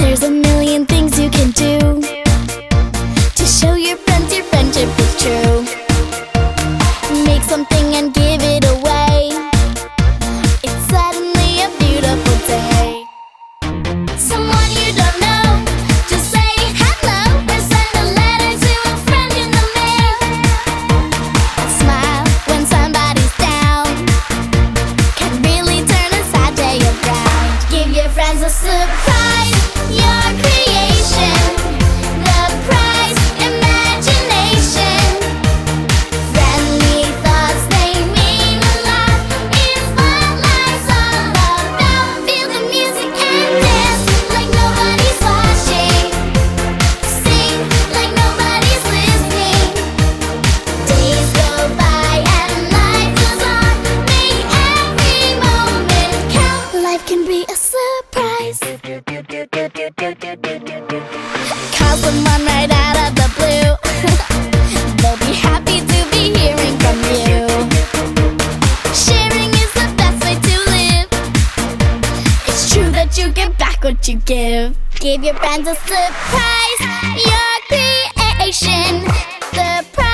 There's a million things you can do to show your friends your friendship is true. Make something and give it away. It's suddenly a beautiful day. Someone you don't know, just say hello or send a letter to a friend in the mail. Smile when somebody's down can really turn a sad day around. Give your friends a surprise, your creation, the prize, imagination. Friendly thoughts, they mean a lot. It's what life's all about. Feel the music and dance like nobody's watching. Sing like nobody's listening. Days go by and life goes on. Make every moment count. Life can be a surprise. Call someone right out of the blue. They'll be happy to be hearing from you. Sharing is the best way to live. It's true that you get back what you give. Give your friends a surprise, your creation, the prize.